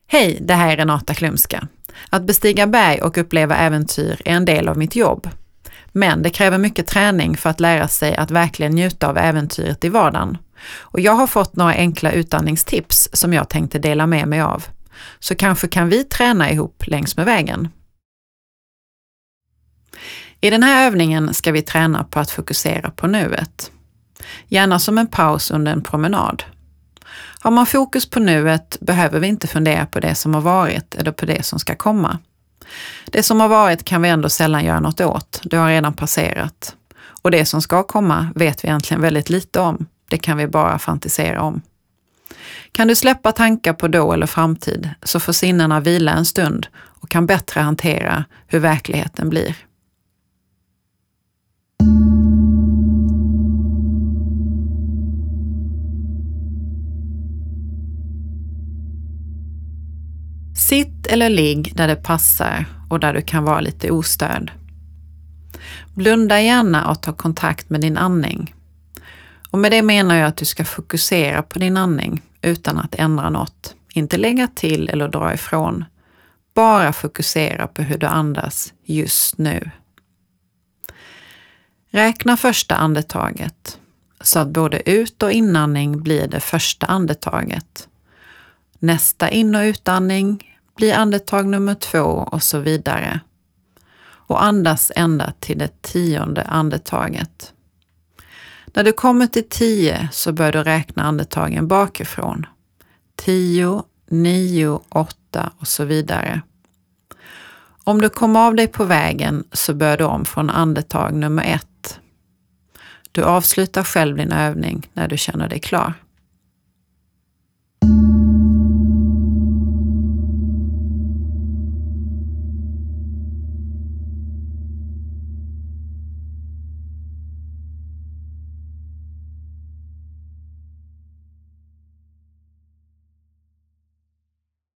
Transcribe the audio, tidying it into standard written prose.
Hej, det här är Renata Klumska. Att bestiga berg och uppleva äventyr är en del av mitt jobb. Men det kräver mycket träning för att lära sig att verkligen njuta av äventyret i vardagen. Och jag har fått några enkla utandningstips som jag tänkte dela med mig av. Så kanske kan vi träna ihop längs med vägen. I den här övningen ska vi träna på att fokusera på nuet. Gärna som en paus under en promenad. Har man fokus på nuet behöver vi inte fundera på det som har varit eller på det som ska komma. Det som har varit kan vi ändå sällan göra något åt, det har redan passerat. Och det som ska komma vet vi egentligen väldigt lite om, det kan vi bara fantisera om. Kan du släppa tankar på då eller framtid så får sinnena vila en stund och kan bättre hantera hur verkligheten blir. Sitt eller ligg där det passar och där du kan vara lite ostörd. Blunda gärna och ta kontakt med din andning. Och med det menar jag att du ska fokusera på din andning utan att ändra något. Inte lägga till eller dra ifrån. Bara fokusera på hur du andas just nu. Räkna första andetaget så att både ut- och inandning blir det första andetaget. Nästa in- och utandning blir andetag nummer 2 och så vidare. Och andas ända till det 10:e andetaget. När du kommer till 10 så bör du räkna andetagen bakifrån. 10, 9, 8 och så vidare. Om du kommer av dig på vägen så bör du om från andetag nummer 1. Du avslutar själv din övning när du känner dig klar.